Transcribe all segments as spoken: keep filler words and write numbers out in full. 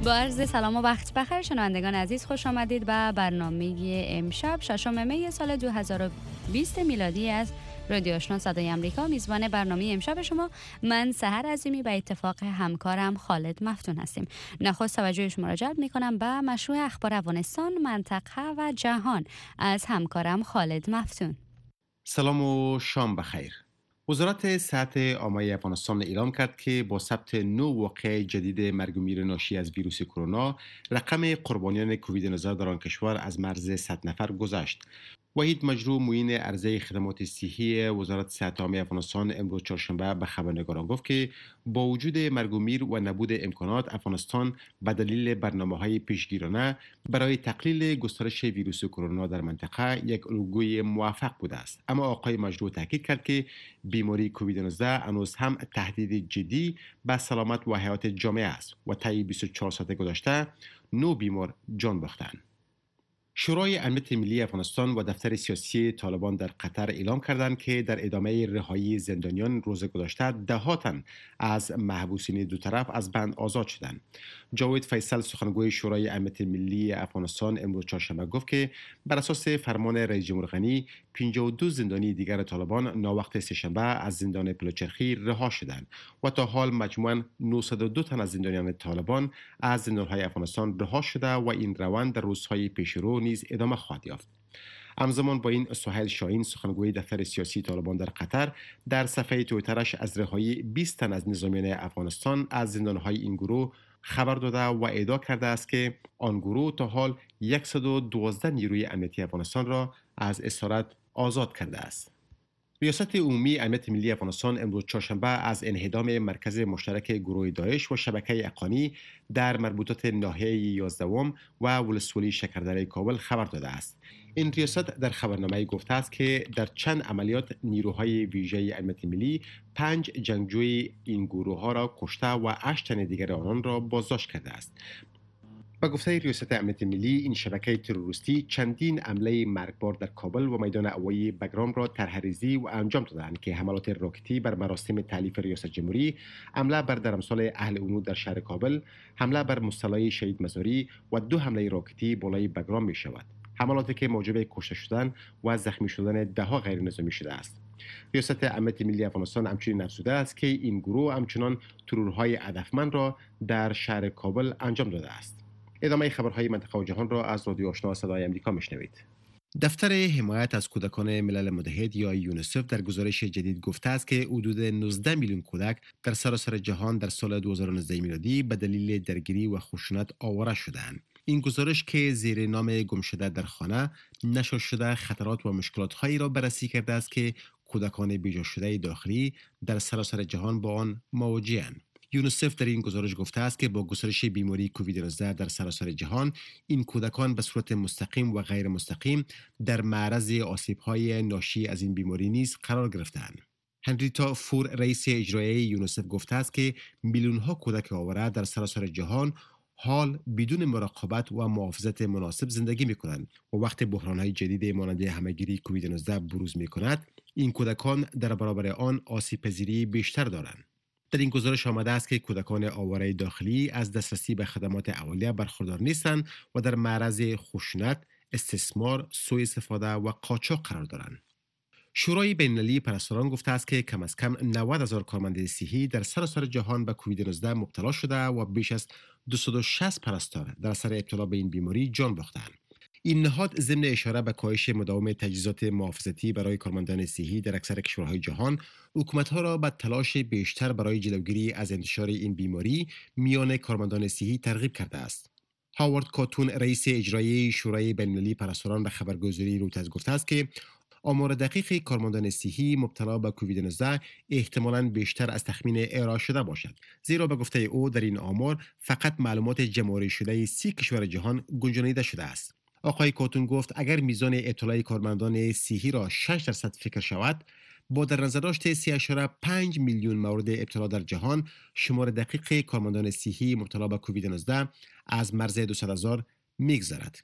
با عرض سلام و وقت بخیر شنوندگان عزیز، خوش آمدید به برنامه امشب ششم می سال دو هزار و بیست میلادی از رادیو آشنا صدای امریکا. میزبان برنامه امشب شما من سحر عظیمی به اتفاق همکارم خالد مفتون هستیم. نخست توجه شما را جلب می‌کنم به مشروع اخبار افغانستان، منطقه و جهان از همکارم خالد مفتون. سلام و شام بخیر. وزارت صحت عامه افغانستان اعلام کرد که با ثبت نه واقعه جدید مرگ و میر ناشی از ویروس کرونا، رقم قربانیان کووید نوزده در آن کشور از مرز صد نفر گذشت. وحید مجروح، معین عرضه خدمات صحی وزارت صحت عامه افغانستان، امروز چهارشنبه به خبرنگاران گفت که با وجود مرگ و میر و نبود امکانات، افغانستان به دلیل برنامه‌های پیشگیرانه برای تقلیل گسترش ویروس کرونا در منطقه یک الگوی موفق بوده است. اما آقای مجروح تاکید کرد که بیماری کووید نوزده هنوز هم تهدید جدی به سلامت و حیات جامعه است و طی بیست و چهار ساعت گذشته نه بیمار جان باختند. شورای امنیت ملی افغانستان و دفتر سیاسی طالبان در قطر اعلام کردند که در ادامه رهایی زندانیان روز گذشته ده تن از محبوسین دو طرف از بند آزاد شدند. جاوید فیصل، سخنگوی شورای امنیت ملی افغانستان، امروز چهارشنبه گفت که بر اساس فرمان رئیس جمهور غنی پنجاه و دو زندانی دیگر طالبان ناوقت سه‌شنبه از زندان پلوچرخی رها شدند و تا حال مجموعاً نهصد و دو تن از زندانیان طالبان از زندان‌های افغانستان رها شده و این روند در روزهای پیشرو نیز ادامه خواهد یافت. همزمان با این، سهیل شاهین، سخنگوی دفتر سیاسی طالبان در قطر، در صفحه توییترش از رهایی بیست تن از نظامیان افغانستان از زندان‌های این گروه خبر داده و ادعا کرده است که آن گروه تا حال صد و دوازده نیروی امنیتی افغانستان را از اسارت آزاد کرده است. ریاست عمومی امنیت ملی افغانستان امروز چهارشنبه از انهدام مرکز مشترک گروه داعش و شبکه اقانی در مربوطات ناحیه یازدهم و ولسوالی شکردره کابل خبر داده است. این ریاست در خبرنامه گفته است که در چند عملیات نیروهای ویژه امنیت ملی پنج جنگجوی این گروه ها را کشته و هشت تن دیگر آنان را بازداشت کرده است. با گفته ریاست امنیت ملی، این شبکه تروریستی چندین حمله مرگبار در کابل و میدان هوایی بگرام را طرح‌ریزی و انجام دادند که حملات راکتی بر مراسم تالیف ریاست جمهوری، حمله بر درمسال اهل امور در شهر کابل، حمله بر مصلی شهید مزاری و دو حمله راکتی بالای بگرام می شود. حملاتی که موجب کشته شدن و زخمی شدن ده‌ها غیر نظامی شده است. ریاست امنیت ملی افغانستان همچنین افزوده است که این گروه همچنان ترورهای هدفمند را در شهر کابل انجام داده است. ادامه خبرهای منطقه و جهان را از رادیو آشنا صدای امریکا میشنوید. دفتر حمایت از کودکان ملل متحد یا یونیسف در گزارش جدید گفته است که حدود نوزده میلیون کودک در سراسر جهان در سال دو هزار و نوزده میلادی به دلیل درگیری و خشونت آواره شدند. این گزارش که زیر نام گم شده در خانه، نشر شده خطرات و مشکلات هایی را بررسی کرده است که کودکان بیجا شده داخلی در سراسر جهان با آن مواجه‌اند. یونیسف در این گزارش گفته است که با گسترش بیماری کووید نوزده در سراسر جهان، این کودکان به صورت مستقیم و غیر مستقیم در معرض آسیب‌های ناشی از این بیماری نیز قرار گرفتند. هنریتا فور، رئیس اجرایی یونیسف، گفته است که میلیون‌ها کودک آواره در سراسر جهان حال بدون مراقبت و محافظت مناسب زندگی می‌کنند و وقتی بحران‌های جدید مانند همه‌گیری کووید نوزده بروز می‌کند، این کودکان در برابر آن آسیب‌پذیری بیشتر دارند. در این گزارش آمده است که کودکان آواره داخلی از دسترسی به خدمات اولیه برخوردار نیستند و در معرض خشونت، استثمار، سوء استفاده و قاچاق قرار دارند. شورای بین‌المللی پرستاران گفته است که کم از کم نود هزار کارمند صحی در سراسر جهان به کووید نوزده مبتلا شده و بیش از دویست و شصت پرستار در اثر ابتلا به این بیماری جان باختند. این نهاد ضمن اشاره به کاهش مداوم تجهیزات محافظتی برای کارمندان صحی در اکثر کشورهای جهان، حکومت‌ها را به تلاش بیشتر برای جلوگیری از انتشار این بیماری میان کارمندان صحی ترغیب کرده است. هاوارد کاتون، رئیس اجرایی شورای بین‌المللی پرستاران، به خبرگزاری رویترز گفته است که آمار دقیق کارمندان صحی مبتلا به کووید نوزده احتمالاً بیشتر از تخمین ارائه شده باشد، زیرا به گفته او در این آمار فقط معلومات جمع‌آوری شده سی کشور جهان گنجانیده شده است. آقای کاتون گفت اگر میزان ابتلای کارمندان صحی را شش درصد فکر شود، با در نظر داشت سه اشاره پنج میلیون مورد ابتلا در جهان، شمار دقیق کارمندان صحی مبتلا به کووید نوزده از مرز دویست هزار میگذرد.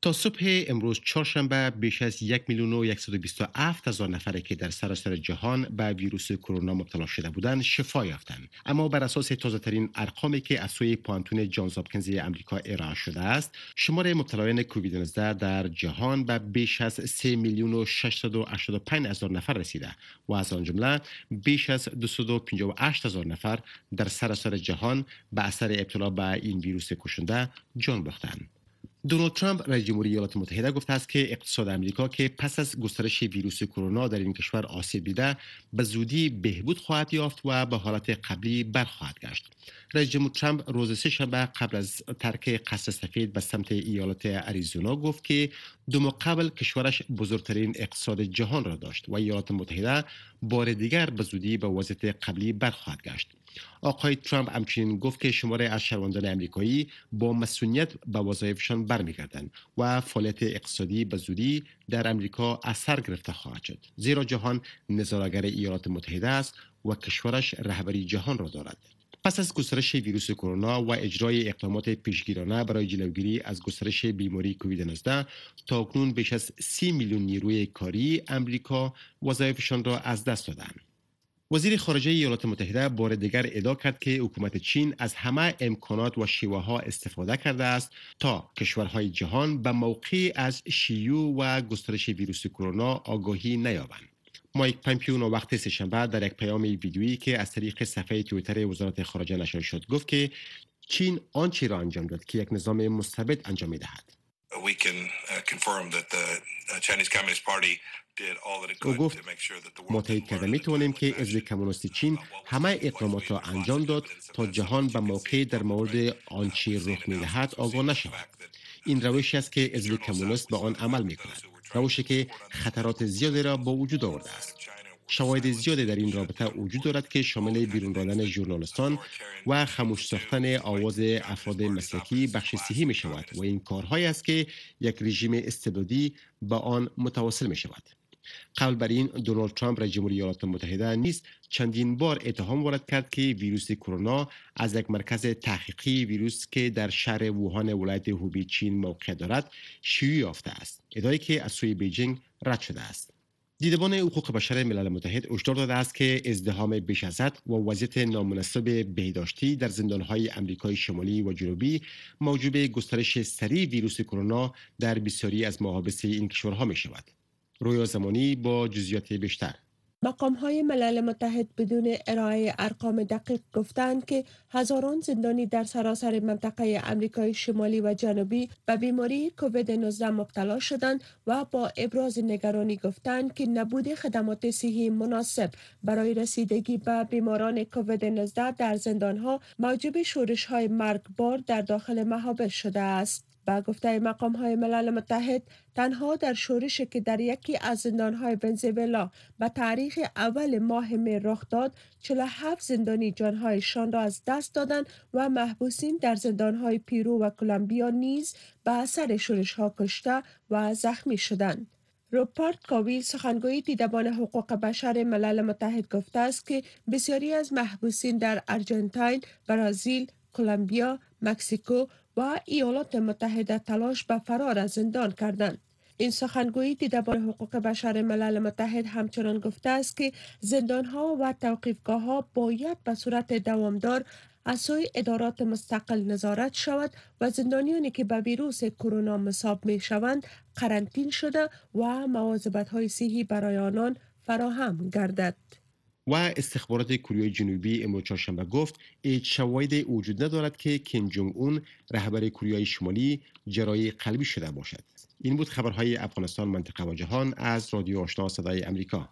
تا صبح امروز چهارشنبه بیش از یک میلیون و صد و بیست و هفت هزار نفری که در سراسر جهان به ویروس کرونا مبتلا شده بودند شفا یافتند. اما بر اساس تازه‌ترین ارقامی که از سوی پانتون جانز هاپکینز امریکا ارائه شده است، شمار مبتلایان کووید نوزده در جهان به بیش از سه میلیون و ششصد و هشتاد و پنج هزار نفر رسیده و از آن جمله بیش از دویست و پنجاه و هشت هزار نفر در سراسر جهان به اثر ابتلا به این ویروس کشنده جان باختند. دونالد ترامپ رئیس جمهوری ایالات متحده گفته است که اقتصاد امریکا که پس از گسترش ویروس کرونا در این کشور آسیب دیده به زودی بهبود خواهد یافت و به حالت قبلی برخواهد گشت. رئیس جمهور ترامپ روز سه‌شنبه قبل از ترک قصر سفید به سمت ایالت اریزونا گفت که دو ماه قبل کشورش بزرگترین اقتصاد جهان را داشت و ایالات متحده بار دیگر به زودی به وضعیت قبلی برخواهد گشت. آقای ترامپ همچنین گفت که شمار از شهروندان امریکایی با مسئولیت به وظایفشان برمیگردند و فعالیت اقتصادی به زودی در امریکا اثر گرفته خواهد شد، زیرا جهان نظاره‌گر ایالات متحده است و کشورش رهبری جهان را دارد. پس از گسترش ویروس کرونا و اجرای اقدامات پیشگیرانه برای جلوگیری از گسترش بیماری کووید نوزده، تاکنون بیش از سی میلیون نیروی کاری امریکا وظایفشان را از دست دادند. وزیر خارجه ایالات متحده بار دیگر ادعا کرد که حکومت چین از همه امکانات و شیوه‌ها استفاده کرده است تا کشورهای جهان به موقع از شیوع و گسترش ویروس کرونا آگاهی نیابند. مایک پامپیو وقت سه‌شنبه در یک پیام ویدیویی که از طریق صفحه توییتر وزارت خارجه نشر شد گفت که چین آنچه را انجام داد که یک نظام مستبد انجام می‌دهد. We can uh, confirm that the uh, Chinese Communist Party did all that it could to make sure that the world ما تایید کرده می‌توانیم که حزب کمونیست چین همه اقدامات را انجام داد تا جهان به موقع در مورد آنچه رخ می‌دهد آگاه نشود. این روشی است که حزب کمونیست به آن عمل می‌کند، روشی که خطرات زیادی را با وجود آورده است. شواهد زیادی در این رابطه وجود دارد که شامل بیرون راندن ژورنالیستان و خاموش ساختن آواز افراد مسلکی بخش صحی می شود و این کارهایی است که یک رژیم استبدادی با آن متواصل می شود. قبل بر این دونالد ترامپ رئیس جمهوری ایالات متحده نیز چندین بار اتهام وارد کرد که ویروس کرونا از یک مرکز تحقیقی ویروس که در شهر ووهان ولایت هوبی چین موقع دارد شیوع یافته است، ادعایی که از سوی بیجینگ رد شده است. دیدبان حقوق بشر ملل متحد هشدار داده است که ازدحام بیش از حد و وضعیت نامناسب بهداشتی در زندان‌های آمریکای شمالی و جنوبی موجب گسترش سریع ویروس کرونا در بسیاری از محابس این کشورها می‌شود. رویا زمانی با جزئیات بیشتر. مقام‌های ملل متحد بدون ارائه ارقام دقیق گفتند که هزاران زندانی در سراسر منطقه آمریکای شمالی و جنوبی به بیماری کووید نوزده مبتلا شدند و با ابراز نگرانی گفتند که نبود خدمات صحی مناسب برای رسیدگی به بیماران کووید نوزده در زندان‌ها موجب شورش‌های مرگبار در داخل محابس شده است. با گفته مقام‌های ملل متحد، تنها در شورشی که در یکی از زندان‌های ونزوئلا به تاریخ اول ماه مه رخ داد، چهل و هفت زندانی جان‌هایشان را از دست دادند و محبوسین در زندان‌های پیرو و کلمبیا نیز به اثر شورش‌ها کشته و زخمی شدند. روپرت کاویل سخنگوی دیدبان حقوق بشر ملل متحد گفته است که بسیاری از محبوسین در آرژانتین، برزیل، کلمبیا، مکزیکو و ایالات متحده تلاش به فرار از زندان کردند. این سخنگوی دیدبان حقوق بشر ملل متحد همچنان گفته است که زندان‌ها و توقیفگاه‌ها باید به صورت دوامدار از سوی ادارات مستقل نظارت شود و زندانیانی که به ویروس کرونا مصاب می‌شوند قرنطین شده و مواظبت‌های صحی برای آنان فراهم گردد. و استخبارات کره جنوبی امروز چهارشنبه گفت هیچ شواهدی وجود ندارد که کیم جونگ اون رهبر کره شمالی جراحی قلبی شده باشد. این بود خبرهای افغانستان، منطقه و جهان از رادیو آشنا صدای امریکا.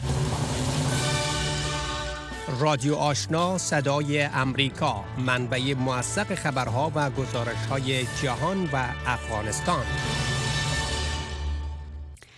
رادیو آشنا صدای امریکا، منبع موثق خبرها و گزارش‌های جهان و افغانستان.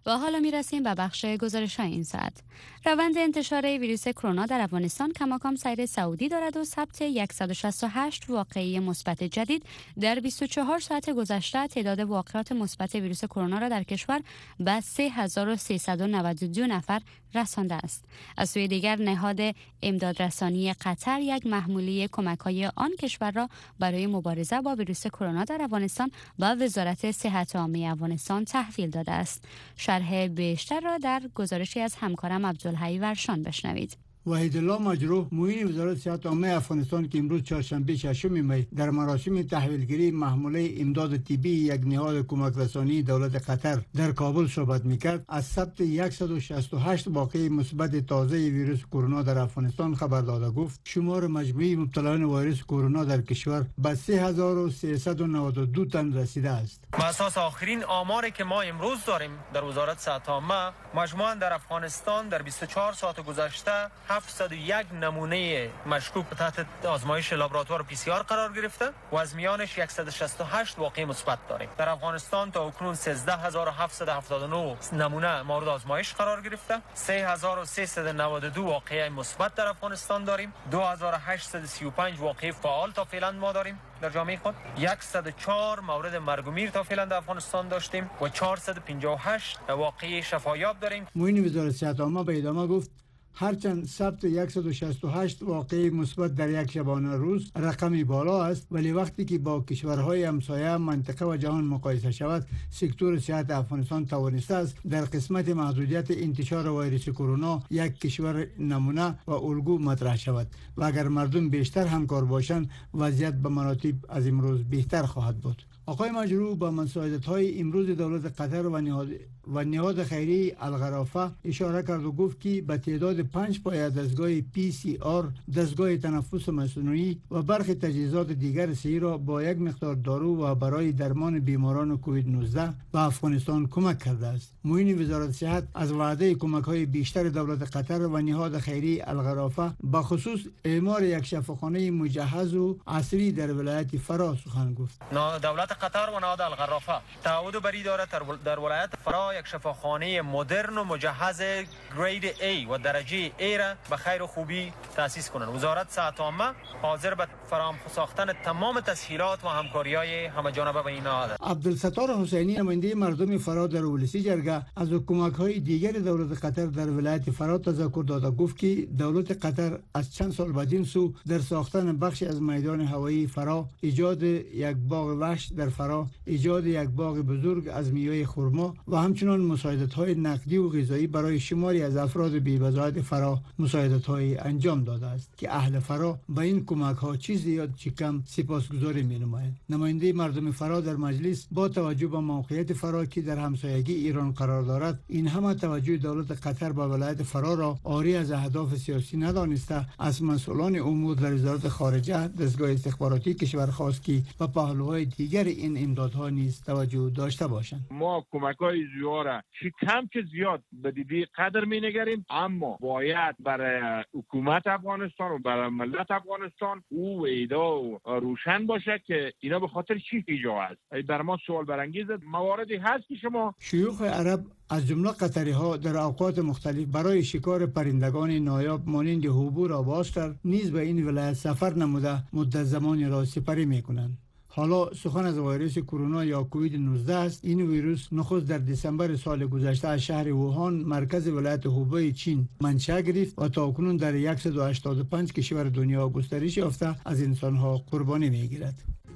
با حالا میرسیم به بخش گزارش‌های این ساعت. روند انتشار ویروس کرونا در افغانستان کماکان سیر سعودی دارد و ثبت صد و شصت و هشت واقعه مثبت جدید در بیست و چهار ساعت گذشته تعداد واقعات مثبت ویروس کرونا را در کشور به سه هزار و سیصد و نود و دو نفر رسانده است. از سوی دیگر نهاد امدادرسانی قطر یک محموله کمک‌های آن کشور را برای مبارزه با ویروس کرونا در افغانستان به وزارت صحت عامه افغانستان تحویل داده است. شرح بیشتر را در گزارشی از همکارم عبدالحی ورشان بشنوید. وحید الله مجروح معین وزارت صحت عامه افغانستان که امروز چهارشنبه ششم می در مراسم تحویلگیری محموله امداد طبی یک نهاد کمک رسانی دولت قطر در کابل صحبت میکرد، از ثبت صد و شصت و هشت واقعه مثبت تازه ویروس کرونا در افغانستان خبر داده. گفت شمار مجموعی مبتلایان ویروس کرونا در کشور به سه هزار و سیصد و نود و دو تن رسیده است. بر اساس آخرین آماری که ما امروز داریم در وزارت صحت عامه، مجموعاً در افغانستان در بیست و چهار ساعت گذشته هفتصد و یک نمونه مشکوک تحت آزمایش لابراتوار پی سی آر قرار گرفته و از میانش صد و شصت و هشت واقعه مثبت داریم. در افغانستان تا اکنون سیزده هزار و هفتصد و هفتاد و نه نمونه مورد آزمایش قرار گرفته، سه هزار و سیصد و نود و دو واقعه مثبت در افغانستان داریم، دو هزار و هشتصد و سی و پنج واقعه فعال تا فعلا ما داریم در جامعه خود، صد و چهار مورد مرگ و میر تا فعلا در افغانستان داشتیم و چهارصد و پنجاه و هشت واقعه شفایاب داریم. معین وزارت صحت عامه به ادامه گفت هرچند ثبت صد و شصت و هشت واقعه مثبت در یک شبانه روز رقمی بالا است، ولی وقتی که با کشورهای همسایه منطقه و جهان مقایسه شود، سکتور صحت افغانستان توانسته است در قسمت محدودیت انتشار ویروس کرونا یک کشور نمونه و الگو مطرح شود و اگر مردم بیشتر همکار باشند وضعیت به مراتب از امروز بهتر خواهد بود. آقای مجروح با مساعدت‌های امروز دولت قطر و نهاد و نهاد خیری الغرافه اشاره کرد و گفت که به تعداد پنج پایه دستگاه پی سی آر، دستگاه تنفس مصنوعی و برخی تجهیزات دیگر صحی را با یک مقدار دارو و برای درمان بیماران کووید نوزده به افغانستان کمک کرده است. معین وزارت صحت از وعده کمک‌های بیشتر دولت قطر و نهاد خیری الغرافه به خصوص اعمار یک شفاخانه مجهز و عصری در ولایت فرا سخن گفت. دولت قطر و نهاد الغرافه تعهد بری دارد در ولایت فرا یک شفاخانه مدرن و مجهز گرید A و درجه A را به خیر و خوبی تأسیس کنند. وزارت صحت عامه حاضر به فراهم ساختن تمام تسهیلات و همکاری‌های همه‌جانبه به این نهاد است. عبدالستار حسینی نماینده مردم فرا در ولسی جرگه از کمک‌های دیگر دولت قطر در ولایت فرا تذکر داده. گفت که دولت قطر از چند سال بعد این سو در ساختن بخشی از میدان هوایی فرا، ایجاد یک باغ وحش در فرا، ایجاد یک باغ بزرگ از میوه خرما و همچنین مساعدت‌های نقدی و غذایی برای شماری از افراد بی‌وضاحت فرا مساعدت‌های انجام داده است که اهل فرا با این کمک‌ها چیز زیاد چی کم سپاسگزاری می‌نمایند. نماینده مردم فرا در مجلس با توجه به موقعیت فرا که در همسایگی ایران قرار دارد، این همه توجه دولت قطر به ولایت فرا را عاری از اهداف سیاسی ندانسته، از مسئولان امور در وزارت خارجه، دستگاه استخباراتی کشور خواست که به پهلوهای دیگر این امدادها نیز توجه داشته باشند. ما کمک‌های زیاد چی کم که زیاد به دیدی قدر می‌نگریم، اما باید برای حکومت افغانستان و برای ملت افغانستان او ویدا و روشن باشه که اینا به خاطر چی ایجاد است. در ما سوال برانگیز مواردی هست که شما شیوخ عرب از جمله قطری ها در اوقات مختلف برای شکار پرندگان نایاب مانند هوبو و باستر نیز به این ولایت سفر نموده مدت زمانی را سپری می‌کنند. حالا سخن از ویروس کرونا یا کووید نوزده است. این ویروس نخست در دسامبر سال گذشته از شهر ووهان مرکز ولایت هوبی چین منشأ گرفت و تا اکنون در صد و هشتاد و پنج کشور دنیا گسترش یافته از انسان‌ها قربانی می‌گیرد.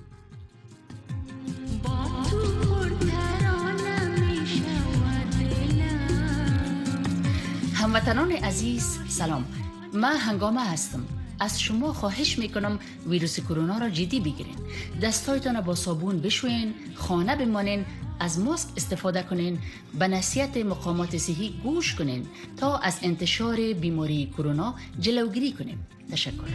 هموطنان عزیز سلام، من هنگامه هستم. از شما خواهش میکنم ویروس کرونا را جدی بگیرین. دستایتان با صابون بشوین، خانه بمانین، از ماسک استفاده کنین، به نصیحت مقامات صحی گوش کنین تا از انتشار بیماری کرونا جلوگیری کنیم. تشکر.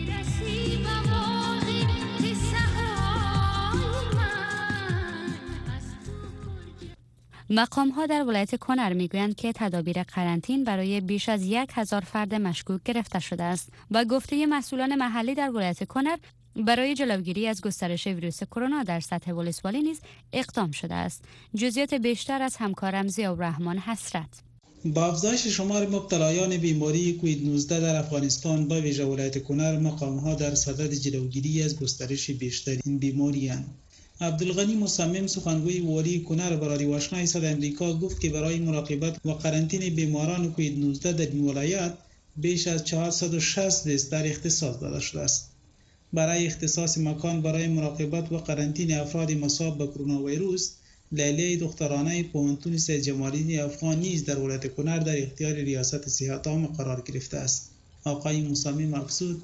مقام ها در ولایت کنر میگویند که تدابیر قرنطین برای بیش از یک هزار فرد مشکوک گرفته شده است و گفته مسئولان محلی در ولایت کنر برای جلوگیری از گسترش ویروس کرونا در سطح ولسوالی نیز اقدام شده است. جزئیات بیشتر از همکارم ضیاءالرحمن حسرت. با افزایش شمار مبتلایان بیماری کووید نوزده در افغانستان به ویژه ولایت کنر مقام‌ها در صدد جلوگیری از گسترش بیشتر این بیماری اند. عبدالغنی مصمم سخنگوی والی کنر به رادیو آشنا صدای امریکا گفت که برای مراقبت و قرنطینه بیماران کووید نوزده در این ولایت بیش از چهارصد و شصت بستر اختصاص داده شده است. برای اختصاص مکان برای مراقبت و قرنطینه افراد مصاب به کرونا ویروس، لیلیه دخترانه پوهنتون سید جمالدین افغان نیز در ولایت کنر در اختیار ریاست صحت عامه قرار گرفته است. آقای مصمم افزود: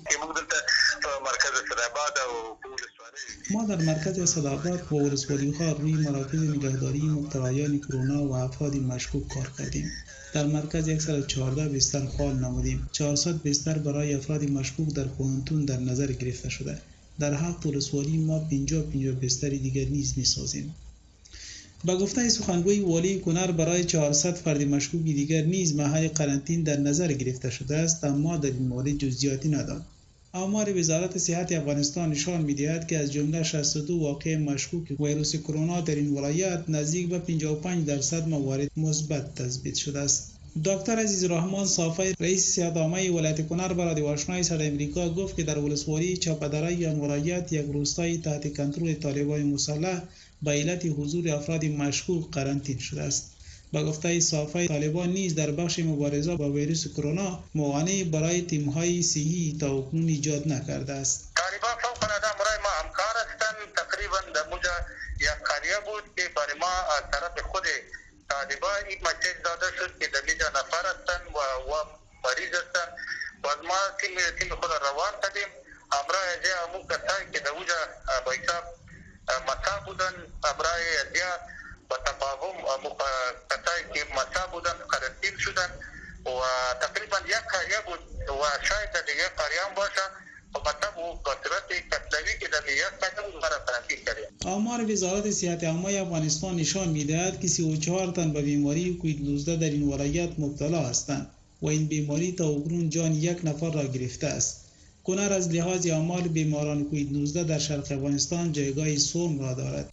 ما در مرکز صداباد و ولسوالی‌ها روی مراکز نگهداری مبتلایان کرونا و افراد مشکوک کار کردیم. در مرکز صد و چهارده بستر فعال نمودیم. چهارصد بستر برای افراد مشکوک در پوهنتون در نظر گرفته شده. در هفت ولسوالی ما پنجاه پنجاه بستر دیگر نیز می‌سازیم. با گفته سخنگوی والی کنر برای چهارصد فرد مشکوک دیگر نیز محل قرنطینه در نظر گرفته شده است، اما در این مورد جزئیاتی نداد. آمار وزارت صحت افغانستان نشان می‌دهد که از جمله شصت و دو واقعه مشکوک ویروس کرونا در این ولایت نزدیک به پنجاه و پنج درصد موارد مثبت تثبیت شده است. دکتر عزیزالرحمن صافی رئیس صحت عامه ولایت کنر به رادیو آشنا صدای امریکا گفت که در ولسوالی چاپدره آن ولایت یک روستای تحت کنترل طالبان مسلح به علت حضور افراد مشکوک قرنطینه شده است. با گفته صافی، طالبان نیز در بخش مبارزه با ویروس کرونا موانعی برای تیم‌های صحی تا اکنون ایجاد نکرده است. طالبان فوق‌العاده برای ما همکار هستند. تقریبا در موجه یک قریه بود که برای ما از طرف خود طالبان این مسیج داده شد که در اینجا نفر هستند و و مریض هستند و از ما تیم تیم خود روان کردیم. امرای از همون کسایی که در اونجا با حساب مسا بودن، امرای از با تفاهم کسایی که مسا بودن قرنطینه شدن و تقریبا یک قریه بود و شاید دیگه قریه هم باشه و مطلب و بصورت کتلوی که در یک قریه بود برای قرنطینه کرده. آمار وزارت صحت عامه افغانستان نشان می‌دهد که سی و چهار تن به بیماری کووید نوزده در این ولایت مبتلا هستند و این بیماری تا اکنون جان یک نفر را گرفته است. کنر از لحاظ آمار بیماران کووید نوزده در شرق افغانستان جایگاه سوم را دارد.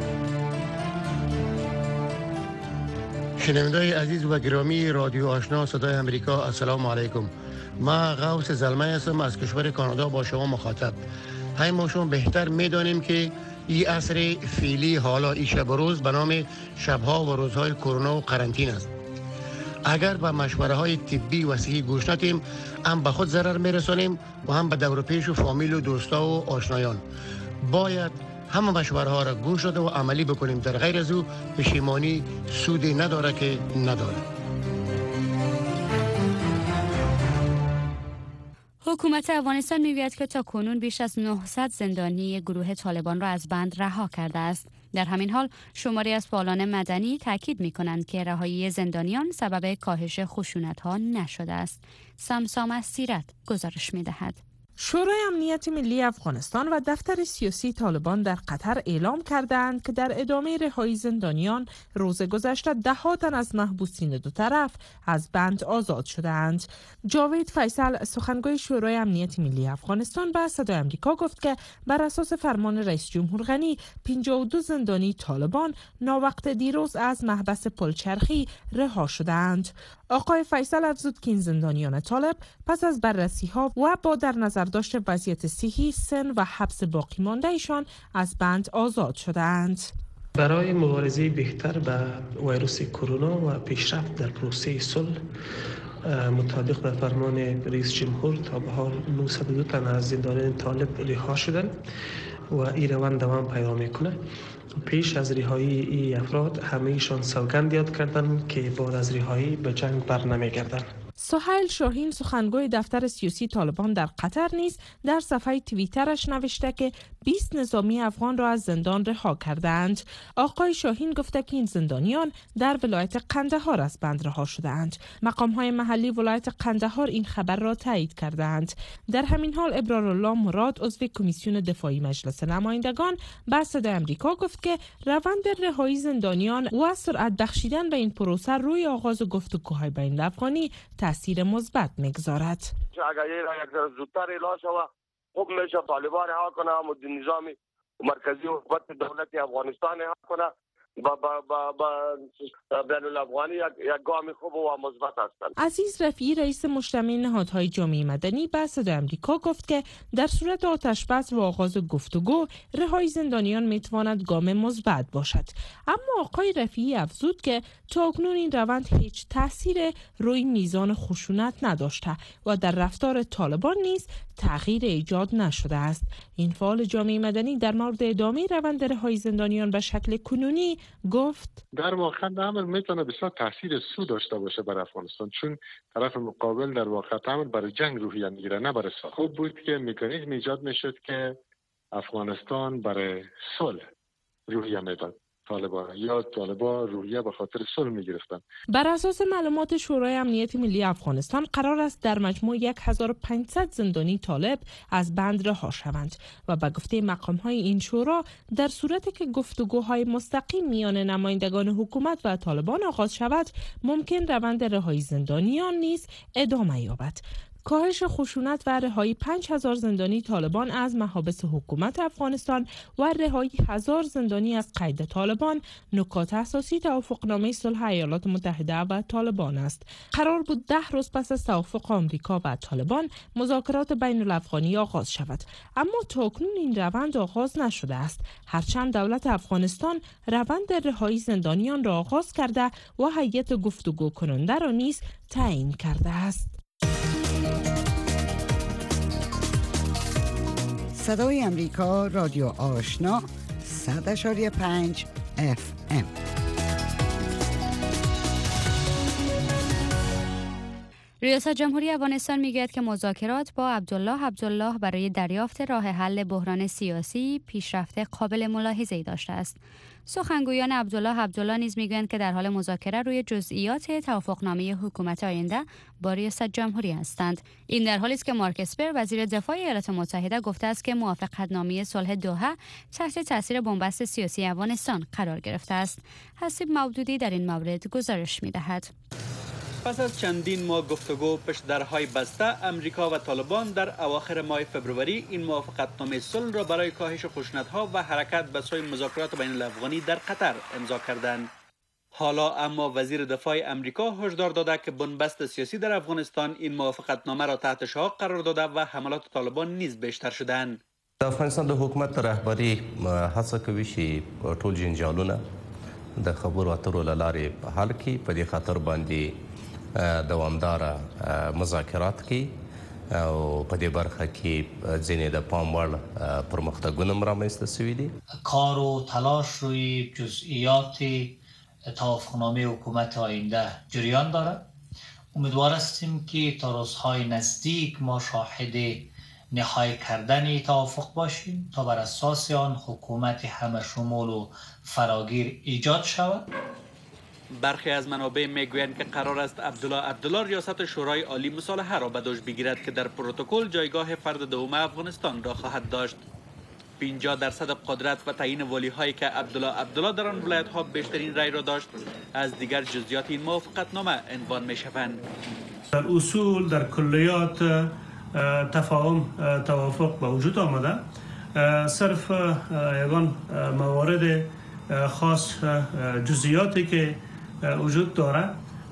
شنونده‌های عزیز و گرامی رادیو آشنا صدای امریکا، السلام علیکم. ما غوث زلمه هستم از کشور کانادا با شما مخاطب. همه ما شما بهتر می‌دانیم که این عصر فعلی حالا این شب و روز به نام شب‌ها و روزهای کرونا و قرنطینه است. اگر به مشوره‌های طبی و صحی گوش ندیم، هم به خود ضرر می‌رسانیم و هم به دور و پیش و فامیل و دوستا و آشنایان. باید همه مشوره‌ها را گوش داده و عملی بکنیم، در غیر از او پشیمانی سودی نداره که نداره. حکومت افغانستان می‌گوید که تا کنون بیش از نهصد زندانی گروه طالبان را از بند رها کرده است. در همین حال شماری از فعالان مدنی تاکید می‌کنند که رهایی زندانیان سبب کاهش خشونت‌ها نشده است. سمسام از سیرت گزارش می‌دهد. شورای امنیت ملی افغانستان و دفتر سیاسی طالبان در قطر اعلام کردند که در ادامه رهایی زندانیان روز گذشته ده ها تن از محبوسین دو طرف از بند آزاد شدند. جاوید فیصل سخنگوی شورای امنیت ملی افغانستان به صدای آمریکا گفت که بر اساس فرمان رئیس جمهور غنی پنجاه و دو زندانی طالبان ناوقت دیروز از محبس پلچرخی رها شدند. آقای فیصل افزود که این زندانیان طالب پس از بررسی ها و با در نظر داشت وضعیت صحی، سن و حبس باقی مانده ایشان از بند آزاد شدند. برای مبارزه بهتر با ویروس کرونا و پیشرفت در پروسه صلح مطابق به فرمان رئیس جمهور تا به حال نهصد و دو تن از زندانیان طالب رها شدند و این روند دوام پیدا میکنه. پیش از رهایی این افراد همه ایشان سوگند یاد کردند که بعد از رهایی به جنگ برنمیگردند. سهیل شاهین سخنگوی دفتر سیاسی طالبان در قطر نیز در صفحه توییترش نوشته که بیست نظامی افغان را از زندان رها کردند. آقای شاهین گفته که این زندانیان در ولایت قندهار از بند رها شدند. مقام‌های محلی ولایت قندهار این خبر را تایید کردند. در همین حال ابرارالله مراد عضو کمیسیون دفاعی مجلس نمایندگان به صدای آمریکا گفت که روند رهایی زندانیان و سرعت بخشیدن به این پروسه روی آغاز گفتگوهای بین الافغانی تاثیر مثبت می‌گذارد. اگر یک ذره زودتر اعلام شود خوب میشه طالبان ها کنه و نظام مرکزی حکومت دولت افغانستان ها کنه با با با با بین الافغانی یک یک گام خوب و مثبت هستند. عزیز رفیعی رئیس مجتمع نهادهای جامعه مدنی به صدای آمریکا گفت که در صورت آتش‌بس و آغاز گفتگو رهایی زندانیان میتواند گام مثبت باشد. اما آقای رفیعی افزود که تاکنون این روند هیچ تاثیر روی میزان خشونت نداشته و در رفتار طالبان نیز تغییر ایجاد نشده است. این فعال جامعه مدنی در مورد ادامه روند رهایی زندانیان به شکل کنونی گفت در واقع امر میتونه بسیار تاثیر سو داشته باشه بر افغانستان، چون طرف مقابل در واقع امر برای جنگ روحیه میگیره نه برای صلح. خوب بود که مکانیزم ایجاد میشد که افغانستان برای صلح روحیه میداد طالبان یا طالبان روحیه به خاطر صلح میگرفتن. بر اساس معلومات شورای امنیت ملی افغانستان قرار است در مجموع هزار و پانصد زندانی طالب از بند رها شوند و به گفته مقام‌های این شورا در صورتی که گفتگوهای مستقیم میان نمایندگان حکومت و طالبان آغاز شود ممکن روند رهایی زندانیان نیز ادامه یابد. کاهش خشونت و رهایی پنج هزار زندانی طالبان از محابس حکومت افغانستان و رهایی هزار زندانی از قید طالبان نکات اساسی توافقنامه صلح ایالات متحده و طالبان است. قرار بود ده روز پس از توافق آمریکا و طالبان مذاکرات بین الافغانی آغاز شود، اما تاکنون این روند آغاز نشده است، هرچند دولت افغانستان روند رهایی زندانیان را آغاز کرده و هیئت گفتگو کننده را نیز تعیین کرده است. صدای امریکا رادیو آشنا صد اشاری پنج اف ام. ریاست جمهوری افغانستان میگوید که مذاکرات با عبدالله عبدالله برای دریافت راه حل بحران سیاسی پیشرفت قابل ملاحظه‌ای داشته است. سخنگویان عبدالله عبدالله نیز میگویند که در حال مذاکره روی جزئیات توافقنامه حکومت آینده با ریاست جمهوری هستند. این در حالی است که مارک اسپر وزیر دفاع ایالات متحده گفته است که موافقتنامه صلح دوحه تحت تاثیر بنبست سیاسی افغانستان قرار گرفته است. حسیب مودودی در این مورد گزارش می‌دهد. پس از چندین ماه گفتگو پشت درهای بسته، امریکا و طالبان در اواخر ماه فبروری این موافقتنامه صلح را برای کاهش خشونت‌ها و حرکت به سوی مذاکرات بین الافغانی در قطر امضا کردند. حالا اما وزیر دفاع امریکا هشدار داده که بنبست سیاسی در افغانستان این موافقتنامه را تحت شعاع قرار داده و حملات طالبان نیز بیشتر شدند. د افغانستان د حکومت رهبری هڅه کوي چې ټول جنجالونه د خبرو اترو له لارې حل کړي، په دې خاطر باندې دوامداره مذاکرات کی او په دې برخه کې ځینې د پام وړ پرمختګونه هم رامنځته شوي دي. کار و تلاش روی جزئیات توافقنامه حکومت آینده جریان دارد. امیدوار هستیم که تا روزهای نزدیک ما شاهد نهایی کردن توافق باشیم تا بر اساس آن حکومت همه شمول و فراگیر ایجاد شود. برخی از منابع میگویند که قرار است عبدالله عبدالله ریاست شورای عالی مصالحه را به دوش بگیرد که در پروتکل جایگاه فرد دوم افغانستان را خواهد داشت. پنجاه درصد قدرت و تعیین والی هایی که عبدالله عبدالله در آن ولایت ها بیشترین رأی را داشت از دیگر جزئیات این موافقتنامه عنوان می شوند. در اصول در کلیات تفاهم توافق به وجود آمده، صرف یگان موارد خاص جزئیاتی که وجود داره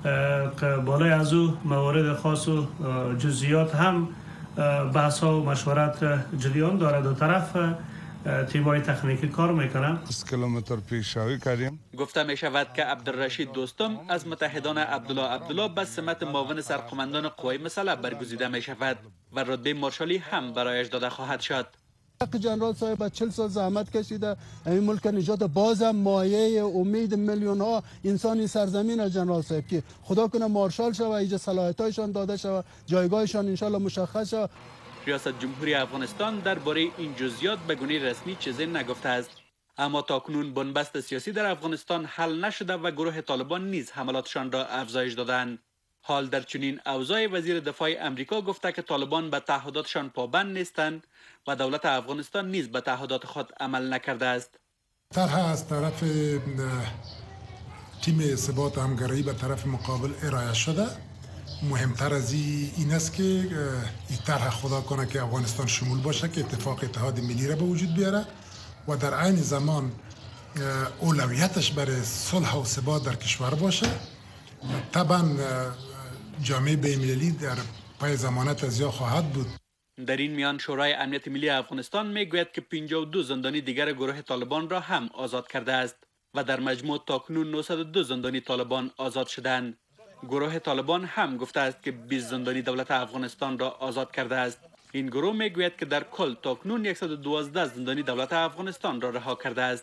بالای از او موارد خاص و جزئیات هم بحث ها و مشورت جریان داره. دو طرف تیمای تکنیکی کار میکنن. بیست کیلومتر پیشروی کردیم. گفته می شود که عبدالرشید دوستم از متحدان عبدالله عبدالله به سمت معاون سرقماندان قوای مسلح برگزیده می شود و رتبه مارشالی هم برایش داده خواهد شد. جنرال صاحب چهل سال زحمت کشیده این ملک نجات، بازم مایه امید میلیون ها انسانی سرزمین جنرال صاحب که خدا کنه مارشال شوه، ایجا صلاحیتایشان داده شوه، جایگاهشان انشالله مشخص شوه. ریاست جمهوری افغانستان درباره این جزئیات به گونه رسمی چیزی نگفته است، اما تاکنون بنبست سیاسی در افغانستان حل نشده و گروه طالبان نیز حملاتشان را افزایش دادند. حال در چنین اوضاع وزیر دفاع امریکا گفته که طالبان به تعهداتشان پابند نیستند و دولت افغانستان نیز به تعهدات خود عمل نکرده است. طرح از طرف تیم ثبات همگرایی به طرف مقابل ارائه شده مهمتر از این است که این طرح خدا کنه که افغانستان شمول باشه که اتفاق اتحاد ملی را به وجود بیاره و در عین زمان اولویتش برای صلح و ثبات در کشور باشه. طبعا جامعه بین‌المللی در پای ضمانت از یا خواهد بود. در این میان شورای امنیت ملی افغانستان میگوید که پنجاه و دو زندانی دیگر گروه طالبان را هم آزاد کرده است و در مجموع تاکنون نهصد و دو زندانی طالبان آزاد شدند. گروه طالبان هم گفته است که بیست زندانی دولت افغانستان را آزاد کرده است. این گروه میگوید که در کل تاکنون صد و دوازده زندانی دولت افغانستان را رها کرده است.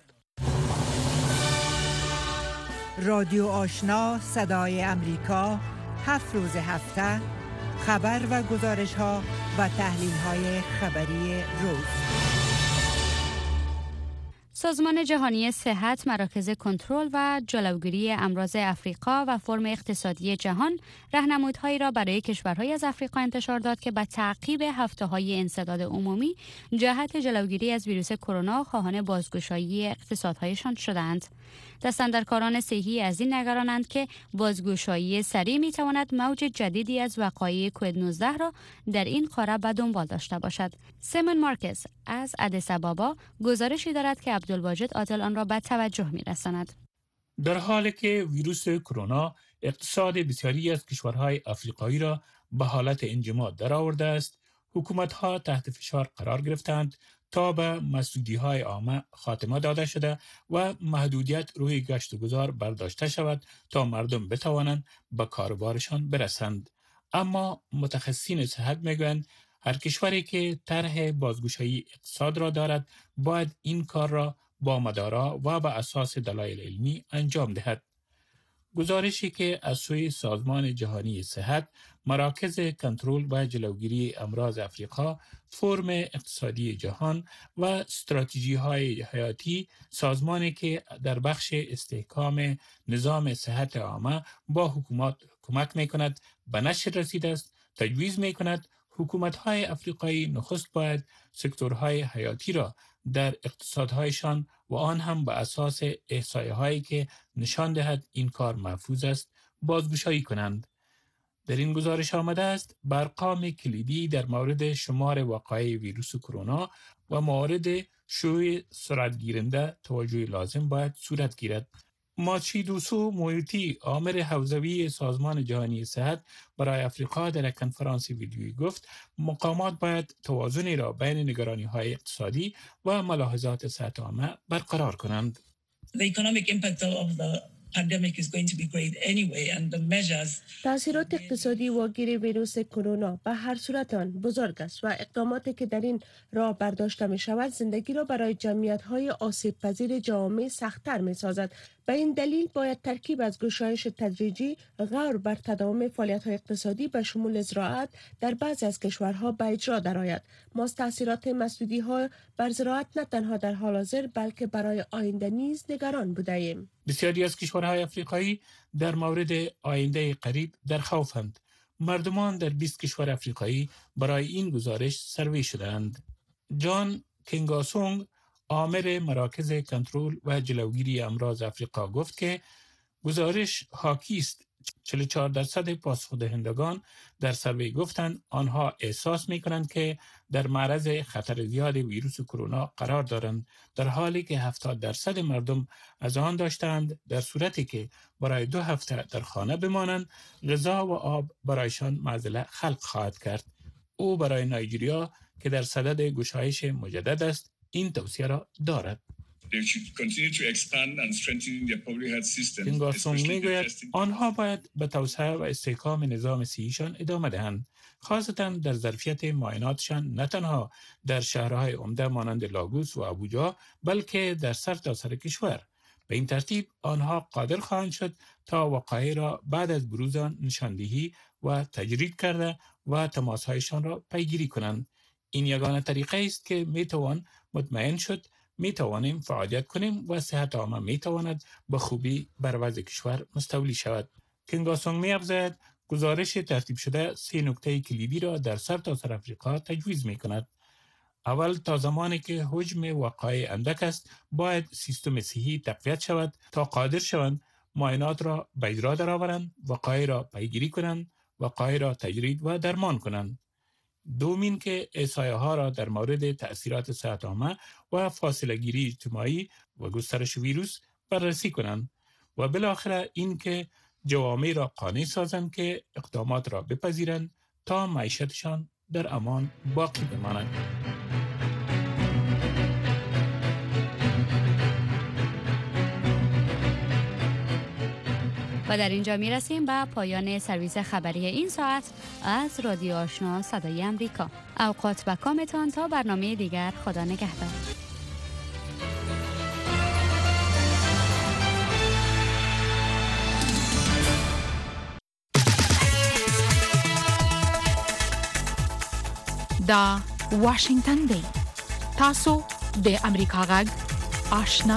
رادیو آشنا صدای امریکا، هفت روز هفته خبر و گزارش ها و تحلیل های خبری روز. سازمان جهانی صحت، مراکز کنترل و جلوگیری امراض افریقا و فرم اقتصادی جهان راهنمودهایی را برای کشورهای از افریقا انتشار داد که با تعقیب هفته‌های انسداد عمومی جهت جلوگیری از ویروس کرونا خواهان بازگشایی اقتصادهایشان شدند. دستاندرکاران صحی از این نگرانند که بازگشایی سریع می‌تواند موج جدیدی از وقایع کووید نوزده را در این قاره به دنبال داشته باشد. سیمون مارکز از آدیس آبابا گزارشی دارد که عبدالواجد عادل آن را به توجه می‌رساند. در حالی که ویروس کرونا اقتصاد بسیاری از کشورهای آفریقایی را به حالت انجماد درآورده است، حکومت‌ها تحت فشار قرار گرفتند تا به مسدودی‌های عامه خاتمه داده شده و محدودیت روی گشت و گذار برداشته شود تا مردم بتوانند به کاروبارشان برسند. اما متخصصین صحت میگویند هر کشوری که طرح بازگشایی اقتصاد را دارد باید این کار را با مدارا و به اساس دلایل علمی انجام دهد. گزارشی که از سوی سازمان جهانی صحت، مراکز کنترل و جلوگیری امراض افریقا، فرم اقتصادی جهان و استراتژی‌های حیاتی، سازمانی که در بخش استحکام نظام صحت عامه با حکومت کمک می‌کند به نشر رسیده است، تجویز می‌کند حکومت‌های افریقایی نخست باید سکتورهای حیاتی را در اقتصادهایشان و آن هم به اساس احصایه‌هایی که نشان دهد این کار محفوظ است بازگشایی کنند. در این گزارش آمده است بر ارقام کلیدی در مورد شمار وقایع ویروس کرونا و موارد شیوع سرعت گیرنده توجه لازم باید صورت گیرد. ماچیدوسو مویوتی، عامل حوزوی سازمان جهانی صحت برای افریقا در یک کنفرانس ویدیویی گفت مقامات باید توازنی را بین نگرانی‌های اقتصادی و ملاحظات صحت عامه برقرار کنند. The economic impact of the pandemic is going to be great anyway and the measures تأثیرات اقتصادی واگیر ویروس کرونا به هر صورت آن بزرگ است و اقداماتی که در این راه برداشته می شود زندگی را برای جمعیت‌های آسیب پذیر جامعه سخت‌تر می سازد. به این دلیل باید ترکیب از گشایش تدریجی غور بر تداوم فعالیت‌های اقتصادی به شمول زراعت در بعضی از کشورها به اجرا درآید. ما از تأثیرات مسدودی‌ها بر زراعت نه تنها در حال حاضر بلکه برای آینده نیز نگران بودیم. بسیاری از کشورهای افریقایی در مورد آینده قریب در خوفند. مردمان در بیست کشور افریقایی برای این گزارش سروی شدند. جان کنگاسونگ، عامل مراکز کنترل و جلوگیری امراض افریقا گفت که گزارش حاکی است. چهل و چهار درصد پاسخدهندگان در سروی گفتند آنها احساس می کنند که در معرض خطر زیاد ویروس کرونا قرار دارند، در حالی که هفتاد درصد مردم از آن داشتند در صورتی که برای دو هفته در خانه بمانند غذا و آب برایشان معضل خلق خواهد کرد. او برای نایجریا که در صدد گشایش مجدد است این توصیه را دارد. کنگاسونگ میگوید آنها باید به توسعه و استحکام نظام صحیشان ادامه دهند، خاصتا در ظرفیت معایناتشان نه تنها در شهرهای عمده مانند لاگوس و ابوجا بلکه در سر تا سر کشور. به این ترتیب آنها قادر خواهند شد تا وقایع را بعد از بروز آن نشاندهی و تجرید کرده و تماسهایشان را پیگیری کنند. این یگانه طریقه است که میتوان مطمئن شد می توانیم فعالیت کنیم و صحت عامه می تواند به خوبی بر وضع کشور مستولی شود. کنگاسونگ می افزاید گزارش ترتیب شده سه نکته کلیدی را در سر تا سر افریقا تجویز می کند. اول، تا زمانی که حجم وقایع اندک است باید سیستم صحی تقویت شود تا قادر شوند معاینات را به اجرا درآورند، وقایع را پیگیری کنند وقایع را تجرید و درمان کنند. دومین که احصایه ها را در مورد تأثیرات صحت عامه و فاصله گیری اجتماعی و گسترش ویروس بررسی کنند و بالاخره این که جوامع را قانع سازند که اقدامات را بپذیرند تا معیشتشان در امان باقی بماند. و در اینجا می رسیم به پایان سرویس خبری این ساعت از رادیو آشنا صدای امریکا. اوقات و کامتان تا برنامه دیگر. خدا نگهدار. دا واشنگتن دی تاسو د امریکا غږ آشنا